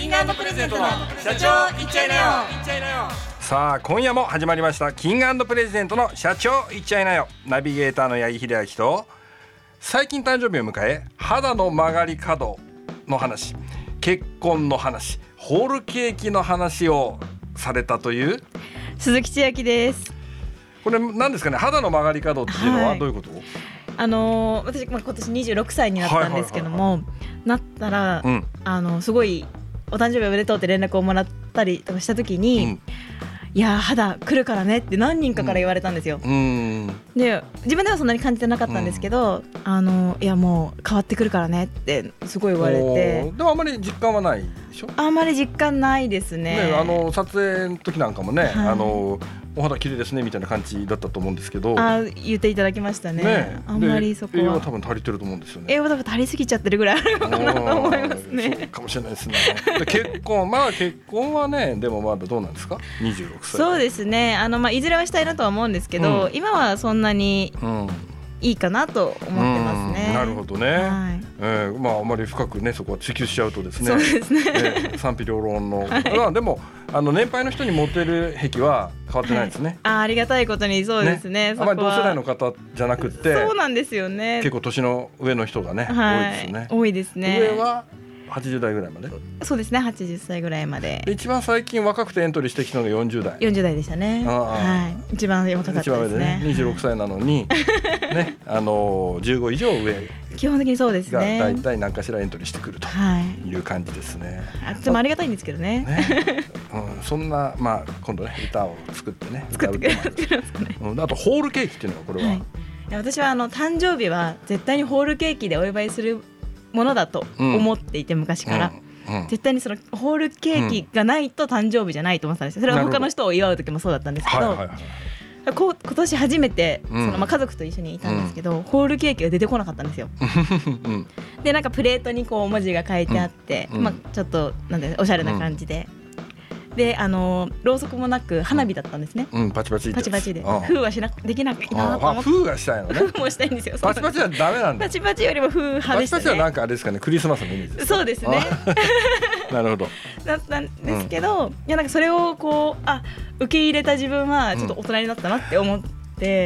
キング&プレゼントの社長行っちゃいなよ。 さあ今夜も始まりましたキング&プレゼントの社長行っちゃいなよ。ナビゲーターの八木秀明と最近誕生日を迎え肌の曲がり角の話、結婚の話、ホールケーキの話をされたという鈴木千秋です。 これ何ですかね、肌の曲がり角っていうのはどういうこと？ 私、今年26歳になったんですけども、なったら、すごいお誕生日おめでとうって連絡をもらったりとかした時に、いや肌来るからねって何人かから言われたんですよ。で自分ではそんなに感じてなかったんですけど、いやもう変わってくるからねってすごい言われて。 でもあんまり実感はないでしょ？ あんまり実感ないですね。 撮影の時なんかもね、お肌綺麗ですねみたいな感じだったと思うんですけど、 言っていただきましたね。あんまりそこは栄養は多分足りてると思うんですよね。 栄養は多分足りすぎちゃってるぐらいあるのかなと思いますね。 そうかもしれないですね。で結婚はね、でもまだどうなんですか26歳。 そうですね、いずれはしたいなとは思うんですけど、今はそんなにいいかなと思ってますね。 なるほどね。あまり深くねそこは追求しちゃうとですね、 そうですね、 賛否両論の、でも年配の人にモテる癖は変わってないですね。 ありがたいことにそうですね。 あまり同世代の方じゃなくて、 そうなんですよね。 結構年の上の人がね、多いですよね。 多いですね。 上は80代ぐらいまで。 そうですね、80歳ぐらいまで。 一番最近若くてエントリーしてきたのが40代でしたね。一番若かったですね。 一番上でね、26歳なのにね、15以上上基本的にそうですね。 がだいたい何かしらエントリーしてくるという感じですね。 でもありがたいんですけどね。 そんな今度ね歌を作ってね、 作ってくれますかね。 あとホールケーキっていうのはこれは、 私は誕生日は絶対にホールケーキでお祝いするものだと思っていて、昔から、絶対にそのホールケーキがないと誕生日じゃないと思ってたんですよ。それは他の人を祝う時もそうだったんですけど、今年初めて家族と一緒にいたんですけど、ホールケーキが出てこなかったんですよ。でなんかプレートにこう文字が書いてあって、ちょっとなんでおしゃれな感じで、でろうそくもなく花火だったんですね。パチパチで封はできないなと思って。 封がしたいのね。 封もしたいんですよ。 パチパチはダメなんだ。 パチパチよりも封派でしたね。 パチパチはなんかあれですかね、クリスマスのイメージです。 そうですね。 なるほど。 だったんですけど、いやなんかそれをこう受け入れた自分はちょっと大人になったなって思って、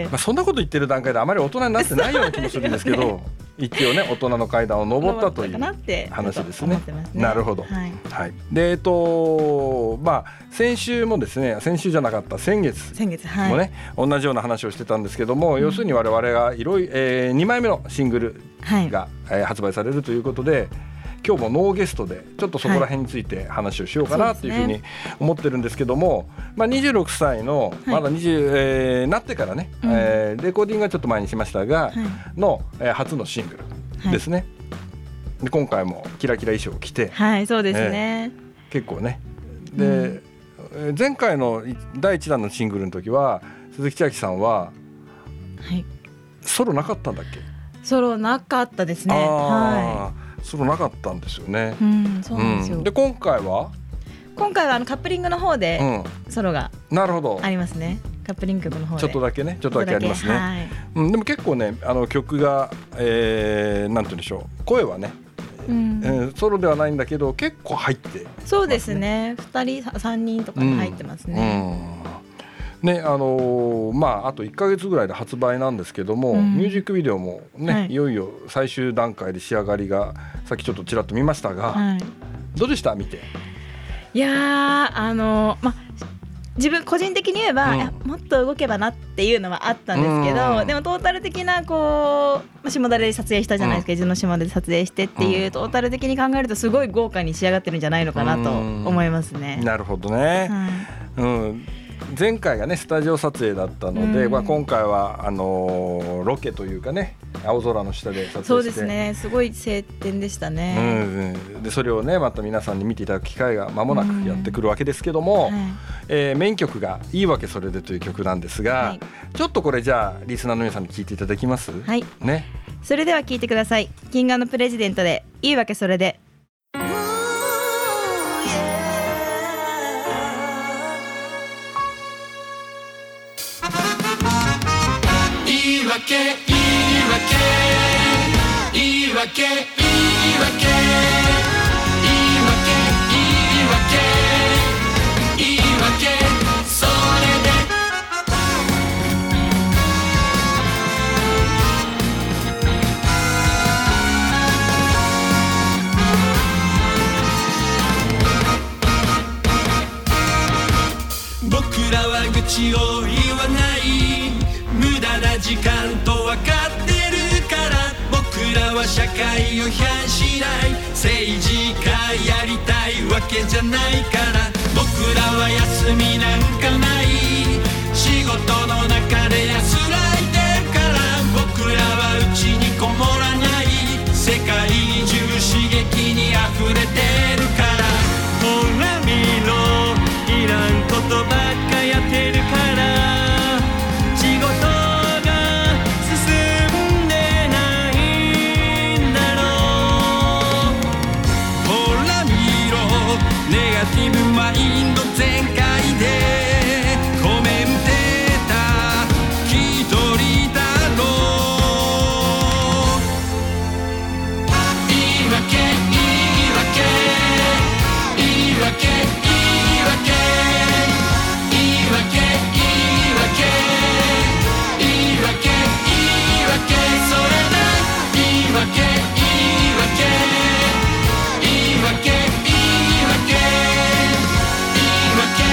そんなこと言ってる段階であまり大人になってないような気もするんですけど、一応ね大人の階段を登ったという話ですね。なるほど。で先週もですね、先週じゃなかった先月もね、同じような話をしてたんですけども、要するに我々が2枚目のシングルが発売されるということで、今日もノーゲストでちょっとそこら辺について話をしようかなというふうに思ってるんですけども、26歳のまだ20なってからね、レコーディングはちょっと前にしましたがの初のシングルですね。で今回もキラキラ衣装を着て、 そうですね、 結構ね。で前回の第1弾のシングルの時は鈴木千秋さんはソロなかったんだっけ？ ソロなかったですね。 ソロなかったんですよね。 そうなんですよ。 で今回はカップリングの方でソロがありますね。カップリング曲の方でちょっとだけありますね。でも結構ね曲がなんて言うんでしょう、声はねソロではないんだけど結構入って、 そうですね、2人3人とかで入ってますね。 あと1ヶ月ぐらいで発売なんですけども、ミュージックビデオもね、いよいよ最終段階で仕上がりがさっきちょっとちらっと見ましたが、どうでした見て？いや自分個人的に言えば、もっと動けばなっていうのはあったんですけど、でもトータル的な下田で撮影したじゃないですか、伊豆の島で撮影してっていう、トータル的に考えるとすごい豪華に仕上がってるんじゃないのかなと思いますね。 なるほどね。前回がねスタジオ撮影だったので、今回はロケというかね、青空の下で撮影して、 そうですね、すごい晴天でしたね。 でそれをねまた皆さんに見ていただく機会が間もなくやってくるわけですけども、メイン曲がいいわけそれでという曲なんですが、ちょっとこれじゃあリスナーの皆さんに聞いていただきます。ね。 それでは聞いてください。キング&プレジデントでいいわけそれで。 いいわけいいわけいいわけいいわけいいわけいいちを言わない、無駄な時間と分かってるから、僕らは社会を批判しない、政治家やりたいわけじゃないから、僕らは休みなんかない、仕事の中で安らいでるから、僕らはうちにこもらない、世界中刺激に溢れてるから、ほら見ろいらんことばっかやってるから、仕事が進んでないんだろう。ほら見ろネガティブマインド全開でコメンテーター一人だろう。言い訳言い訳言い訳言い訳言い訳言い訳言い訳言い訳、それだ言い訳言い訳言い訳言い訳言い訳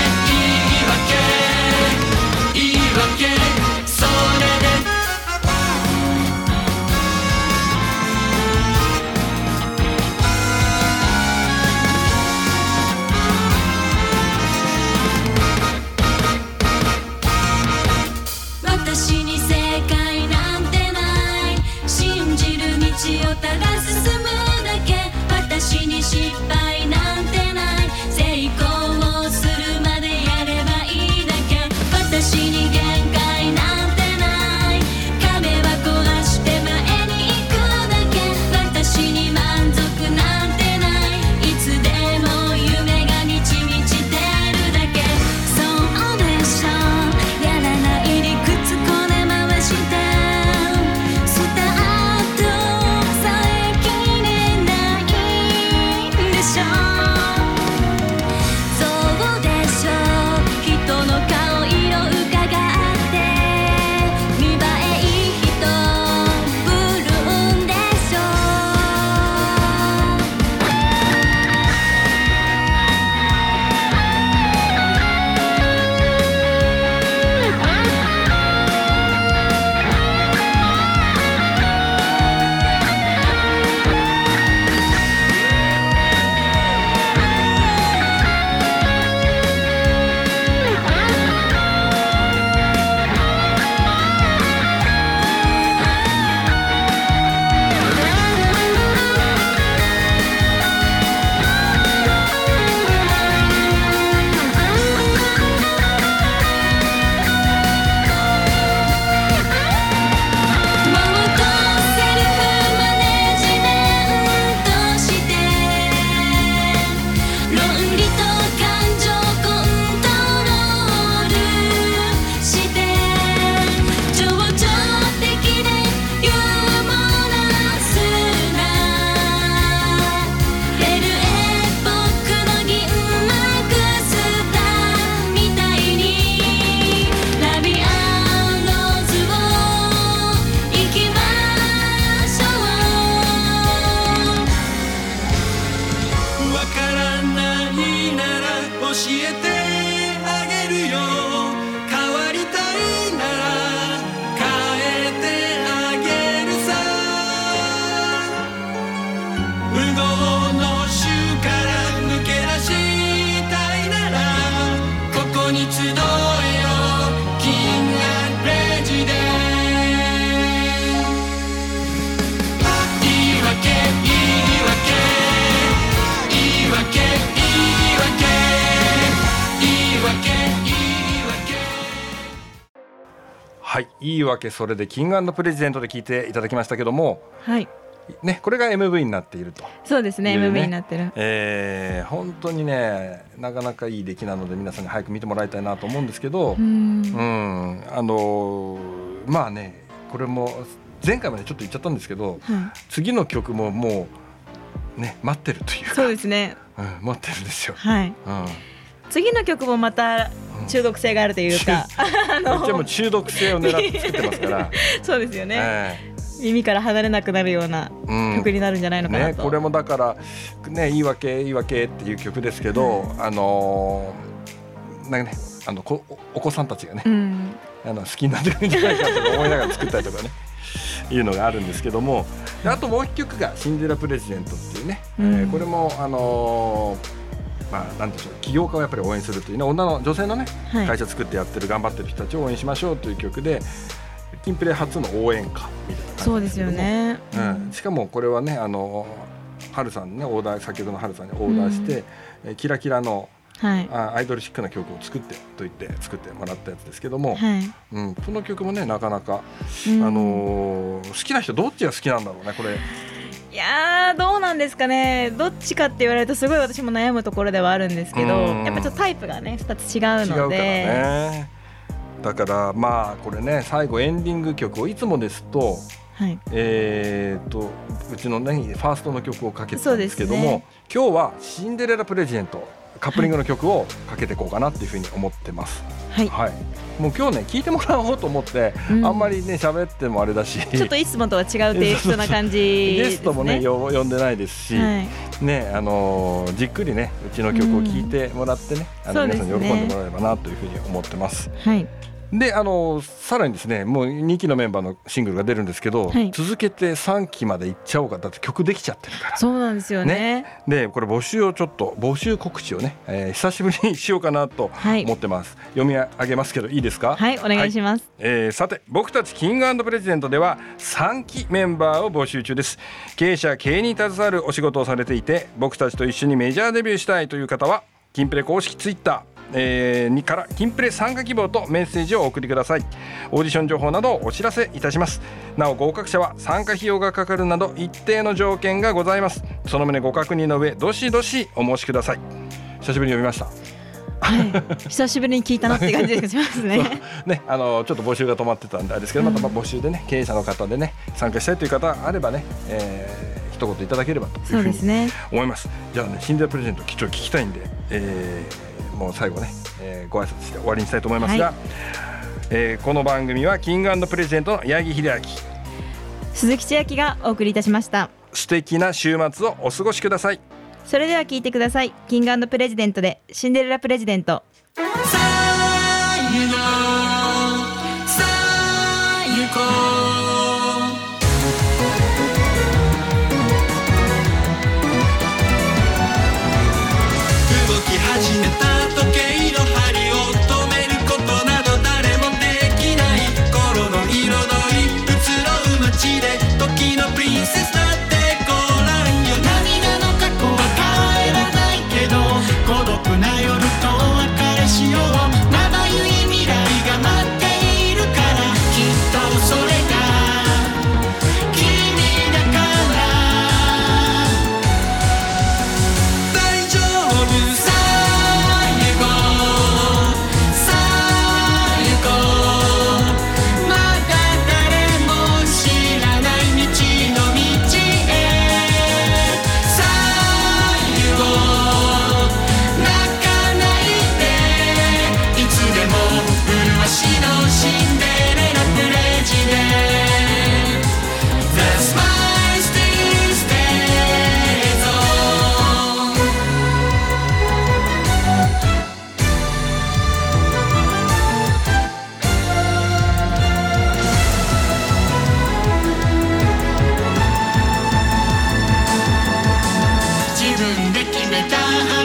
言い訳言い訳、それで私に正解なんてない、信じる道をただ進むだけ、私に失敗なんてない、成功をするまでやればいいだけ、私に限界なんてない、壁は壊して前に行くだけ、私に満足なんてない、いつでも夢が満ち満ちてるだけ、そうでしょう、やらない理屈こね回して、スタートさえ切れないんでしょう、そうでしょう、人の顔色伺って見栄えいい人ぶるんでしょう。 はい、いいわけそれでキング&プレジデントで聞いていただきましたけども、 はいね、これが MV になっていると。 そうですね、MV になってる、 本当にねなかなかいい出来なので皆さんに早く見てもらいたいなと思うんですけど、まあねこれも前回までちょっと言っちゃったんですけど、次の曲ももうね待ってるというか、 そうですね、 待ってるんですよ。 はい、次の曲もまた中毒性があるというか、 でも中毒性を狙って作ってますからそうですよね、耳から離れなくなるような曲になるんじゃないのかなと、 これもだからねいいわけいいわけっていう曲ですけど、なんかねお子さんたちがね、好きになってくるんじゃないかと思いながら作ったりとかねいうのがあるんですけども、あともう一曲がシンデレラプレジデントっていうね、これもなんでしょう、起業家をやっぱり応援するというね、女性のね、会社作ってやってる頑張ってる人たちを応援しましょうという曲で、キンプレ初の応援歌みたいな感じですけども、 そうですよね、 しかもこれはね春さんにね先ほどの春さんにオーダーして、キラキラのアイドルシックな曲を作ってもらったやつですけども、この曲もねなかなか、好きな人どっちが好きなんだろうねこれ。 いやどうなんですかね、どっちかって言われるとすごい私も悩むところではあるんですけど、やっぱちょっとタイプがね2つ違うので、 違うからね。だからこれね最後エンディング曲をいつもですと、うちのねファーストの曲をかけてたんですけども、今日はシンデレラプレジデントカップリングの曲をかけていこうかなっていうふうに思ってます。もう今日ね聞いてもらおうと思って、あんまりね喋ってもあれだし、 ちょっといつもとは違うテイストな感じですね。 ゲストもね呼んでないですし、じっくりねうちの曲を聴いてもらってね、皆さんに喜んでもらえればなというふうに思ってます。でさらにですねもう2期のメンバーのシングルが出るんですけど、続けて3期までいっちゃおうか、だって曲できちゃってるから。 そうなんですよね。 でこれ募集告知をね、久しぶりにしようかなと思ってます。読み上げますけどいいですか？ お願いします。 さて僕たちキング&プレジデントでは3期メンバーを募集中です。経営者経営に携わるお仕事をされていて、僕たちと一緒にメジャーデビューしたいという方はキンプレ公式ツイッターからキンプレ参加希望とメッセージをお送りください。オーディション情報などをお知らせいたします。なお合格者は参加費用がかかるなど一定の条件がございます。その旨ご確認の上どしどしお申しください。久しぶりに読みました。 久しぶりに聞いたなって感じがしますね。 ちょっと募集が止まってたんであれですけど、また募集でね経営者の方でね参加したいという方あればね、一言いただければというふうに思います。じゃあねシンデレラプレジデントちょっと聞きたいんで、もう最後ね、ご挨拶して終わりにしたいと思いますが、この番組はキング&プレジデントの八木秀明、 鈴木千秋がお送りいたしました。 素敵な週末をお過ごしください。 それでは聞いてください。キング&プレジデントでシンデレラプレジデント。 さあ行こう。動き始めた時計の針を止めることなど誰もできない。心の彩り移ろう街で時のプリンセスだってご覧よ。涙の過去は変えらないけど孤独な夜とお別れしよう。まだゆい未来が待っているからきっとそれが君だから大丈夫さ。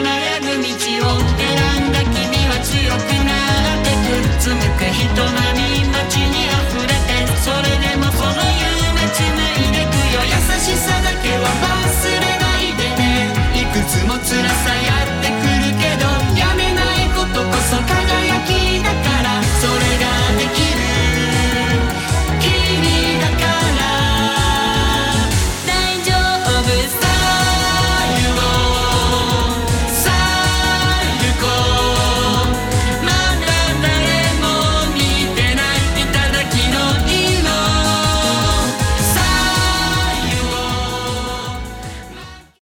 人並み